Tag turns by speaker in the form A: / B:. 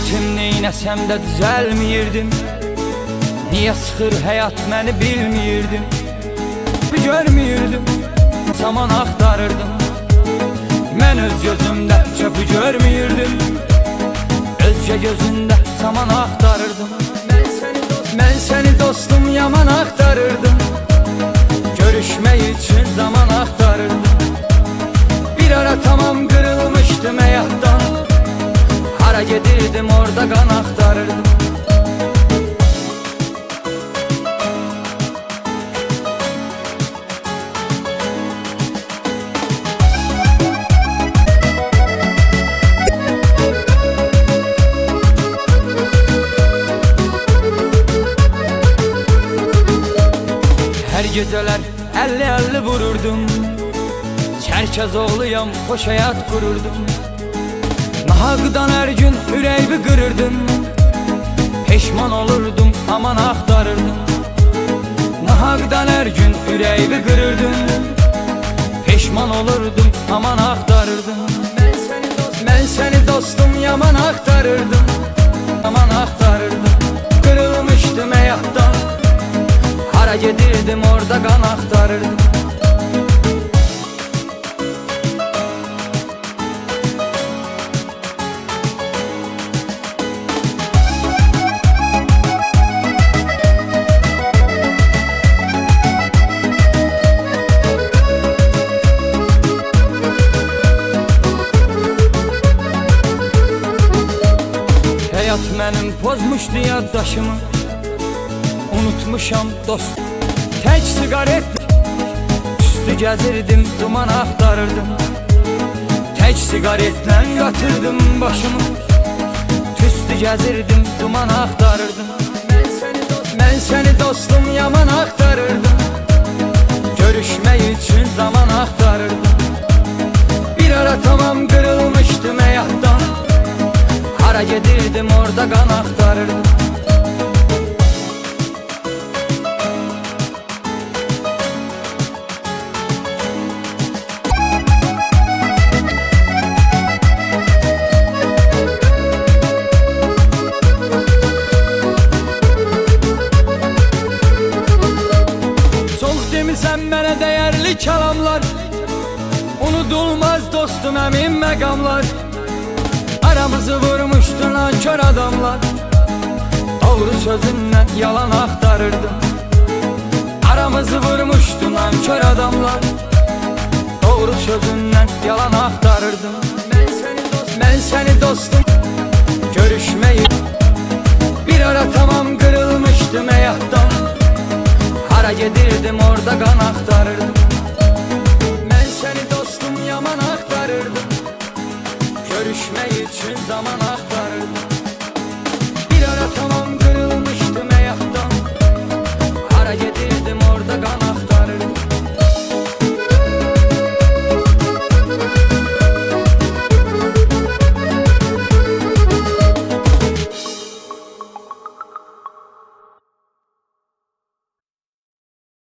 A: Yetim neynəsəm də düzəlmiyirdim. Niyə sıxır həyat məni bilmiyirdim. Görmüyürdüm, zaman axtarırdım. Mən öz gözümdə çöpü görmüyürdüm. Özgə gözündə zaman axtarırdım. Mən səni dostum yaman axtarırdım. Görüşmək üçün zaman axtarırdım. Bir ara tamam qırılmışdım həyatdan. Hara gedirdim orada qan axtarırdım. Hər gecələr 50-50 vururdum. Çərkəzoğluyam, xoş həyat qururdum. Nahaqdan hər gün ürəyimi qırırdım. Peşman olurdum, aman axtarırdım. Nahaqdan hər gün ürəyimi qırırdım. Peşman olurdum, aman axtarırdım. Mən səni dostum yaman axtarırdım. Aman axtarırdım. Qırılmışdım həyatdan. Hara gedirdim orada qan axtarırdım. Həyat mənim pozmuşdu yaddaşımı. Unutmuşam dost. Tək sigaret üstü gəzirdim, duman axtarırdım. Tək sigaretlə qatırdım başımı. Tüstü gəzirdim, duman axtarırdım. Mən səni dostum yaman axtarırdım. Görüşmək üçün zaman axtarırdım. Bir ara tamam qırılmışdım həyatdan. Hara gedirdim orada qan axtarırdım. Demisən mənə dəyərli kəlamlar. Unudulmaz dostum əmin məqamlar. Aramızı vurmuşdu nankör adamlar. Doğru sözündən yalan axtarırdım. Aramızı vurmuşdu nankör adamlar. Doğru sözündən yalan axtarırdım. Mən səni dostum görüşməyi. Bir ara tamam qırılmışdım həyatdan. Hara gedirdim orada qan axtarırdım. Mən səni dostum yaman axtarırdım. Görüşmək üçün zaman axtarırdım. Bir ara tamam